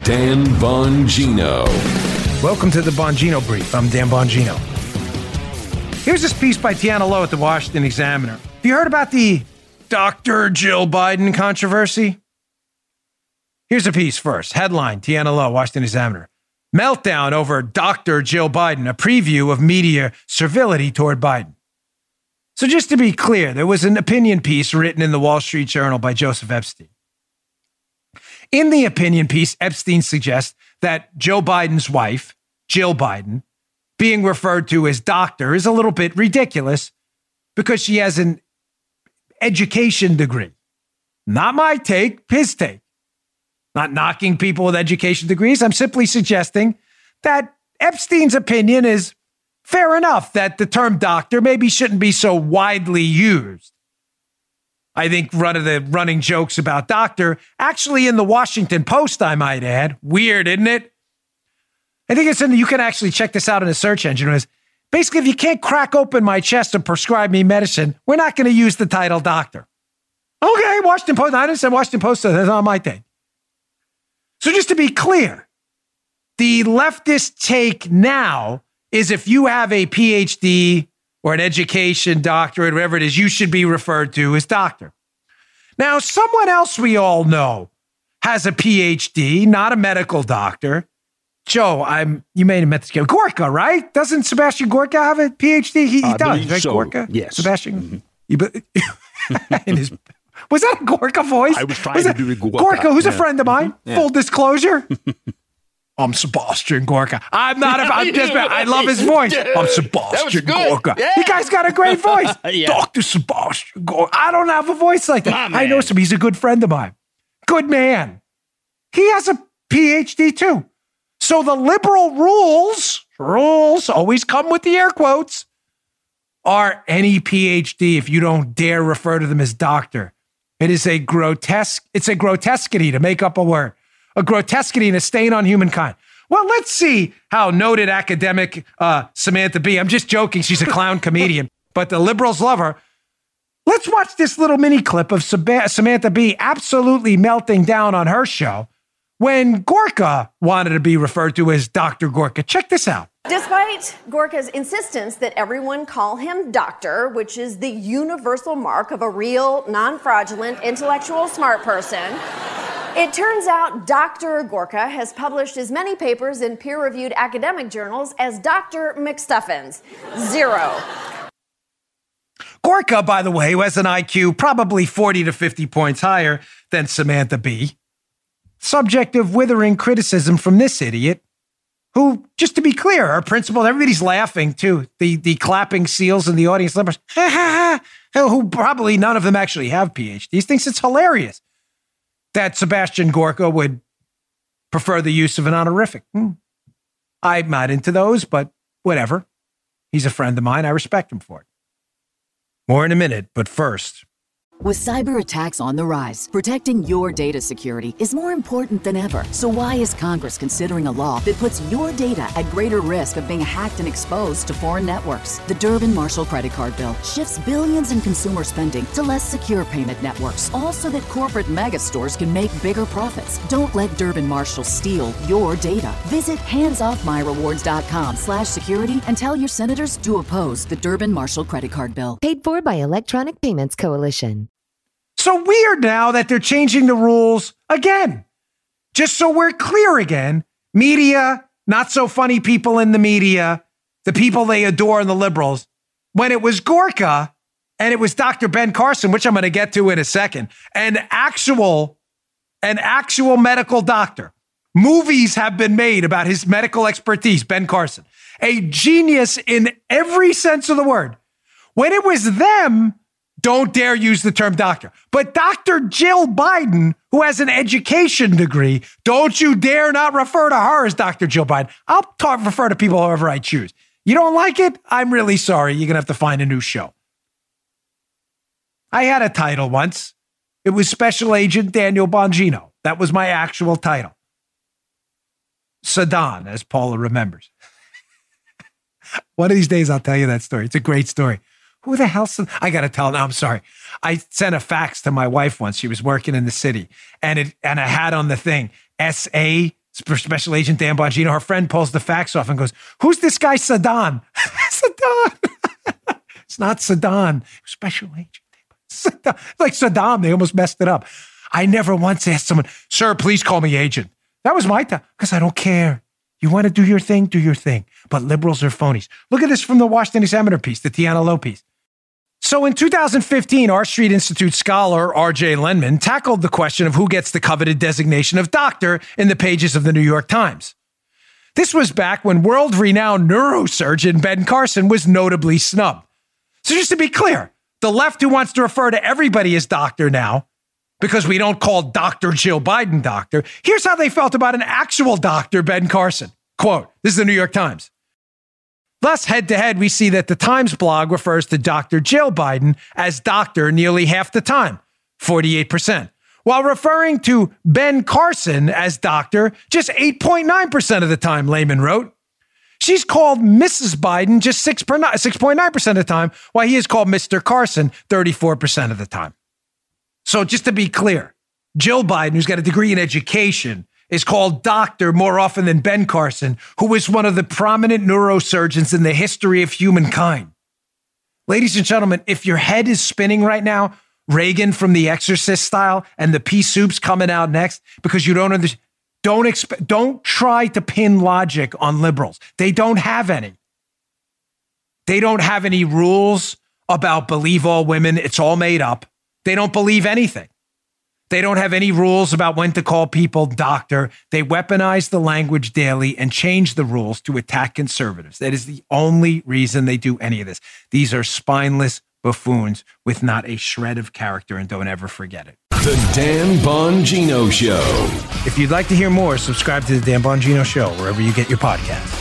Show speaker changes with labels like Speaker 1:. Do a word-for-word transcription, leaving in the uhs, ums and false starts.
Speaker 1: Dan Bongino.
Speaker 2: Welcome to the Bongino Brief. I'm Dan Bongino. Here's this piece by Tiana Lowe at the Washington Examiner. Have you heard about the Doctor Jill Biden controversy? Here's a piece first. Headline, Tiana Lowe, Washington Examiner. Meltdown over Doctor Jill Biden, a preview of media servility toward Biden. So just to be clear, there was an opinion piece written in the Wall Street Journal by Joseph Epstein. In the opinion piece, Epstein suggests that Joe Biden's wife, Jill Biden, being referred to as doctor is a little bit ridiculous because she has an education degree. Not my take, his take. Not knocking people with education degrees. I'm simply suggesting that Epstein's opinion is fair enough that the term doctor maybe shouldn't be so widely used. I think one of the running jokes about doctor, actually in the Washington Post, I might add. Weird, isn't it? I think it's in, you can actually check this out in a search engine. It was, basically, if you can't crack open my chest and prescribe me medicine, we're not going to use the title doctor. Okay, Washington Post. I didn't say Washington Post, so that's not my thing. So just to be clear, the leftist take now is if you have a P H D or an education doctorate, whatever it is, you should be referred to as doctor. Now, someone else we all know has a P H D, not a medical doctor. Joe, I'm. You may have met this guy. Gorka, right? Doesn't Sebastian Gorka have a P H D? He, he does, right?
Speaker 3: So.
Speaker 2: Gorka?
Speaker 3: Yes.
Speaker 2: Sebastian? Mm-hmm. in his, was that a Gorka voice?
Speaker 3: I was trying
Speaker 2: was
Speaker 3: to
Speaker 2: that,
Speaker 3: do a Gorka.
Speaker 2: Gorka, who's
Speaker 3: yeah.
Speaker 2: a friend of mine. Yeah. Full disclosure. I'm Sebastian Gorka. I'm not. A, I'm just. I love his voice. I'm Sebastian Gorka. Yeah. You guys got a great voice, yeah. Doctor Sebastian Gorka. I don't have a voice like that. I know some. He's a good friend of mine. Good man. He has a P H D too. So the liberal rules, rules always come with the air quotes, are any P H D if you don't dare refer to them as doctor. It is a grotesque. It's a grotesquity to make up a word. A grotesquity and a stain on humankind. Well, let's see how noted academic uh, Samantha Bee, I'm just joking, she's a clown comedian, but the liberals love her. Let's watch this little mini clip of Sab- Samantha Bee absolutely melting down on her show when Gorka wanted to be referred to as Doctor Gorka. Check this out.
Speaker 4: Despite Gorka's insistence that everyone call him doctor, which is the universal mark of a real, non-fraudulent, intellectual smart person, it turns out Doctor Gorka has published as many papers in peer-reviewed academic journals as Doctor McStuffins. Zero.
Speaker 2: Gorka, by the way, who has an I Q probably forty to fifty points higher than Samantha Bee, subject of withering criticism from this idiot, who, just to be clear, our principal, everybody's laughing too. The the clapping seals in the audience members, ha ha ha, who probably none of them actually have P H Ds, thinks it's hilarious that Sebastian Gorka would prefer the use of an honorific. Hmm. I'm not into those, but whatever. He's a friend of mine. I respect him for it. More in a minute, but first.
Speaker 5: With cyber attacks on the rise, protecting your data security is more important than ever. So why is Congress considering a law that puts your data at greater risk of being hacked and exposed to foreign networks? The Durbin-Marshall credit card bill shifts billions in consumer spending to less secure payment networks, all so that corporate mega stores can make bigger profits. Don't let Durbin-Marshall steal your data. Visit handsoffmyrewards.com slash security and tell your senators to oppose the Durbin-Marshall credit card bill.
Speaker 6: Paid for by Electronic Payments Coalition.
Speaker 2: So weird now that they're changing the rules again. Just so we're clear again, media, not so funny people in the media, the people they adore and the liberals, when it was Gorka and it was Doctor Ben Carson, which I'm going to get to in a second, an actual, an actual medical doctor. Movies have been made about his medical expertise, Ben Carson, a genius in every sense of the word. When it was them, don't dare use the term doctor. But Doctor Jill Biden, who has an education degree, don't you dare not refer to her as Doctor Jill Biden. I'll talk, refer to people however I choose. You don't like it? I'm really sorry. You're going to have to find a new show. I had a title once. It was Special Agent Daniel Bongino. That was my actual title. Saddam, as Paula remembers. One of these days, I'll tell you that story. It's a great story. Who the hell? I got to tell. No, I'm sorry. I sent a fax to my wife once. She was working in the city, and it and I had on the thing S A Special Agent Dan Bongino, her friend pulls the fax off and goes, who's this guy Saddam? Saddam. It's not Saddam. Special Agent. Saddam. Like Saddam, they almost messed it up. I never once asked someone, sir, please call me agent. That was my time, because I don't care. You want to do your thing, do your thing. But liberals are phonies. Look at this from the Washington Examiner piece, the Tiana Lowe piece. So in two thousand fifteen, R Street Institute scholar R J Lenman tackled the question of who gets the coveted designation of doctor in the pages of the New York Times. This was back when world-renowned neurosurgeon Ben Carson was notably snubbed. So just to be clear, the left who wants to refer to everybody as doctor now, because we don't call Doctor Jill Biden doctor, here's how they felt about an actual doctor, Ben Carson. Quote, this is the New York Times. Thus, head-to-head, we see that the Times blog refers to Doctor Jill Biden as doctor nearly half the time, forty-eight percent, while referring to Ben Carson as doctor just eight point nine percent of the time, Lehman wrote. She's called Missus Biden just six point nine percent of the time, while he is called Mister Carson thirty-four percent of the time. So just to be clear, Jill Biden, who's got a degree in education, is called doctor more often than Ben Carson, who was one of the prominent neurosurgeons in the history of humankind. Ladies and gentlemen, if your head is spinning right now, Reagan from The Exorcist style, and the pea soup's coming out next because you don't understand, don't expect, don't try to pin logic on liberals. They don't have any. They don't have any rules about believe all women. It's all made up. They don't believe anything. They don't have any rules about when to call people doctor. They weaponize the language daily and change the rules to attack conservatives. That is the only reason they do any of this. These are spineless buffoons with not a shred of character, and don't ever forget it.
Speaker 1: The Dan Bongino Show.
Speaker 2: If you'd like to hear more, subscribe to the Dan Bongino Show wherever you get your podcasts.